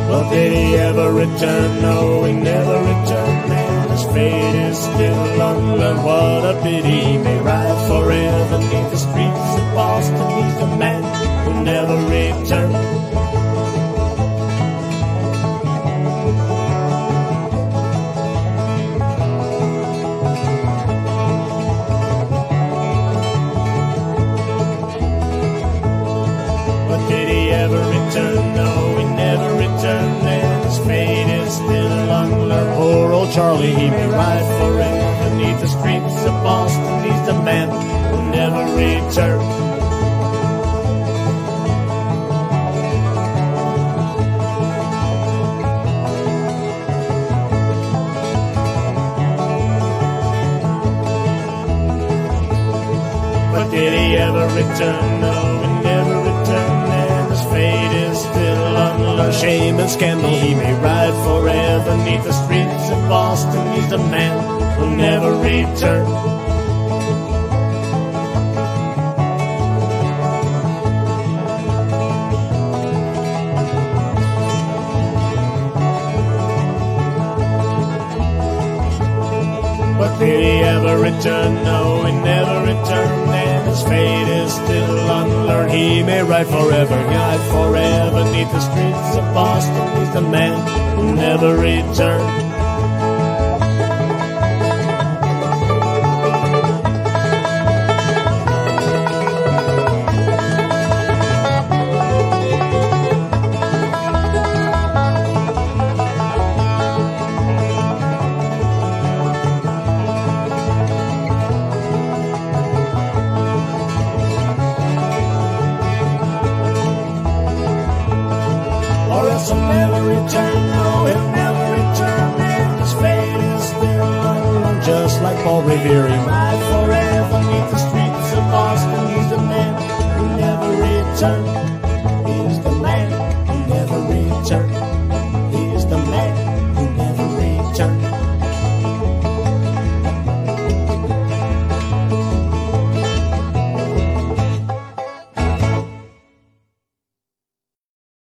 Well, did he ever return? No, he never returned, man. His fate is still unlearned. What a pity. He may ride forever neath the streets of Boston. He's the man who never returned. Did he ever return? No, he never returned, and his fate is still unlearned. Poor old Charlie, he may ride forever beneath the streets of Boston. He's the man who never returned. But did he ever return? No, he never returned. Fate is still unlearned. Shame and scandal, he may ride forever neath the streets of Boston. He's the man who'll never return. But did he ever return? No, he never returned, and his fate is still unlearned. He may ride forever, ride forever neath the streets of Boston. He's the man who never returned. He'll never return, no, he'll never return, and his fate is still unknown. Just like Paul Revere, he ride forever neath the streets of Boston. He's the man who never returned.